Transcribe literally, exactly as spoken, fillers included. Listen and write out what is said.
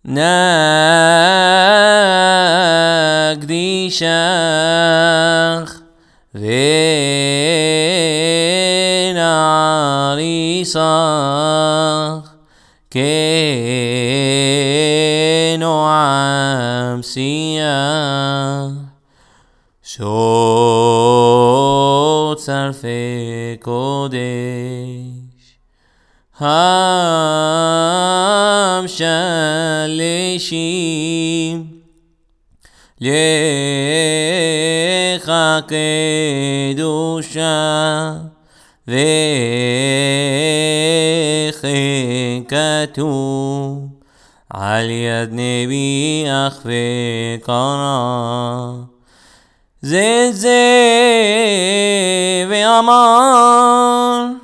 נקדישך ונעריסך כנועם שיח שוצר קודש המשלשים לך קדושה וכן כתוב על יד נביאך וקרא זה זה ואמר